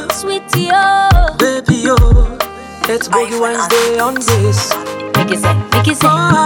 sweetie, oh. Baby, oh, it's Boogie Wednesday on this. Make it say, make it say.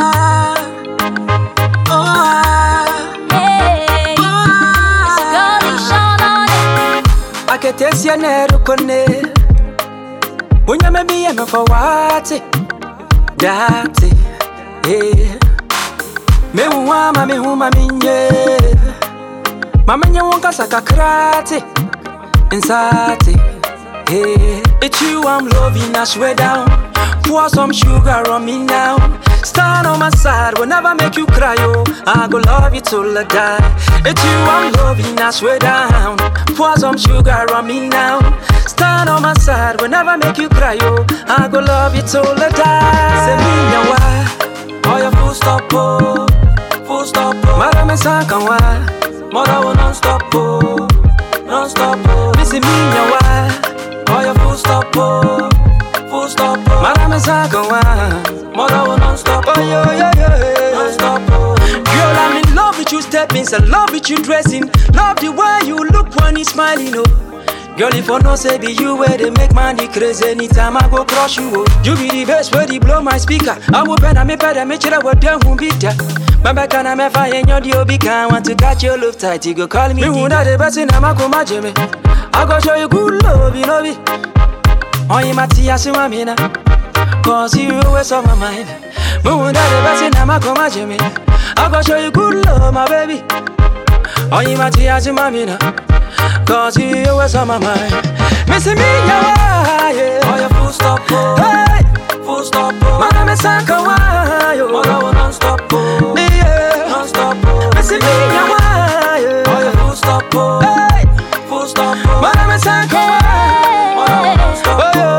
Hey, it's a girl in Sean on it. I can taste your neru kone. When you may be enough for what? That's it. Yeah. Me wama me huma minye. Mama nye wonka saka krate. Insati. Hey. It's you I'm loving, I swear down. Pour some sugar on me now. Stand on my side, will never make you cry, oh. I go love you till I die. It's you I'm loving, I swear down. Pour some sugar on me now. Stand on my side, will never make you cry, oh. I go love you till I die. Say me now why? Oh, you full stop, oh. Full stop, oh. Madam is on why? Mother will non stop, oh. Non stop, oh. Missy me now why? Oh, you full stop, oh. Full stop, oh. Madam is on why? Mother will non stop, oh. Non stop, oh. Girl, I'm in love with you stepping, I love with you dressing. Love the way you look when you smiling, oh. Girl, if I no say be you where they make money crazy anytime I go crush you, oh. You be the best where they blow my speaker. I'm open and me better make sure what them won't beat ya. My back and I'm a fire in your DOB can want to catch your love tight, you go call me. Me who not the best in a mako majeme. I go show you good love, you know me. On you Matthias, you want me now. Cause you always on my mind. Me who not the best in a mako majeme. I go show you good love, my baby. On you Matthias, you want me now. Cause you always on my mind. Missing me, yeah. Oh, you full stop, oh. Hey, full stop, oh. Madam is on why, oh. Mother will non stop, oh. Yeah, non stop, oh. Missing me, yeah. Oh, you full stop, oh. Hey, full stop, oh. Madam is on why, mother will non stop,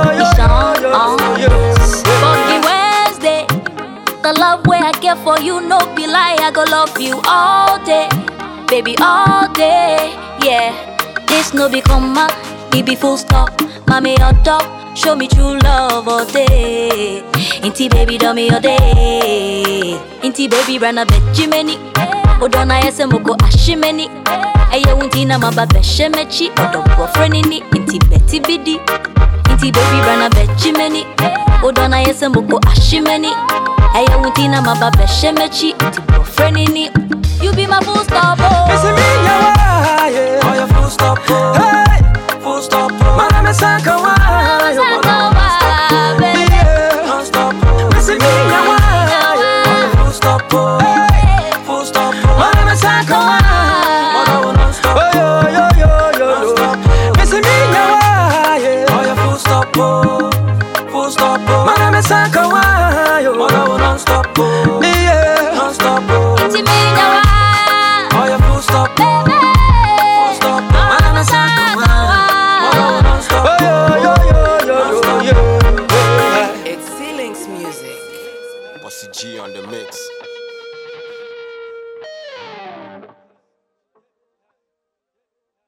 Boogie Wednesday, the love way I get for you, no be lie. I go love you all day, baby, all day, yeah. This no be comma, it be full stop. Mommy or dog, show me true love all day. Inti baby do me all day. Inti baby run a bed Jimeni. Odona yese moko ashimeni. Eye unti na maba beshemechi. Odo boyfriendini. Inti beti bidi. Inti baby run a bed Jimeni. Odona yese moko ashimeni. Eye unti na maba beshemechi. Inti boyfriendini. You be my full stop, oh. Missing me, yeah. Oh, you full stop, oh.